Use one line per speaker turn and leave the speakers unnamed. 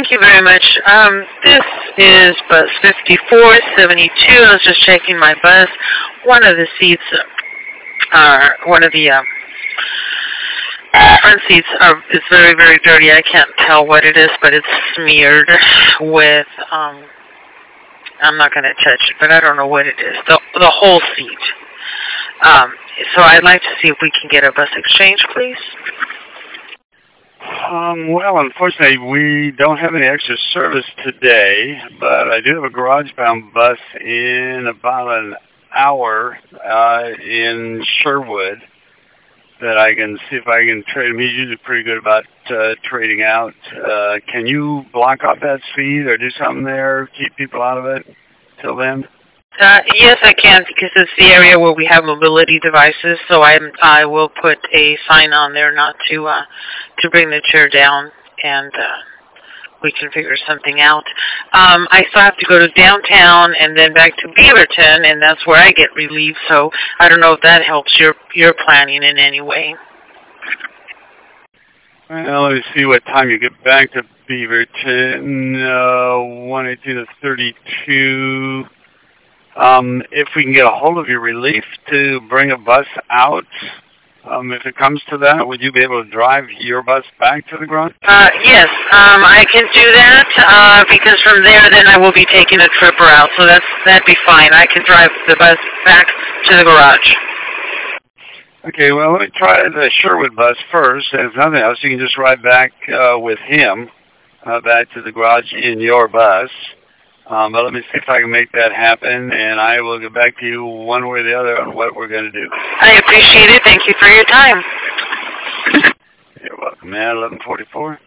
Thank you very much. This is bus 5472. I was just checking my bus. One of the seats one of the front seats is very, very dirty. I can't tell what it is, but it's smeared with, I'm not going to touch it, but I don't know what it is. The whole seat. So I'd like to see if we can get a bus exchange, please.
Well, unfortunately, we don't have any extra service today, but I do have a garage-bound bus in about an hour in Sherwood that I can see if I can trade him. He's usually pretty good about trading out. Can you block off that speed or do something there, keep people out of it till then?
Yes, I can, because it's the area where we have mobility devices. So I will put a sign on there not to bring the chair down, and we can figure something out. I still have to go to downtown and then back to Beaverton, and that's where I get relief. So I don't know if that helps your planning in any way.
Well, let me see what time you get back to Beaverton. 118 to 32. If we can get a hold of your relief to bring a bus out, if it comes to that, would you be able to drive your bus back to the garage?
Yes, I can do that, because from there then I will be taking a trip route, so that'd be fine. I can drive the bus back to the garage.
Okay, well, let me try the Sherwood bus first, and if nothing else, you can just ride back with him back to the garage in your bus. But let me see if I can make that happen, and I will get back to you one way or the other on what we're going to do.
I appreciate it. Thank you for your time.
You're welcome, man. 1144.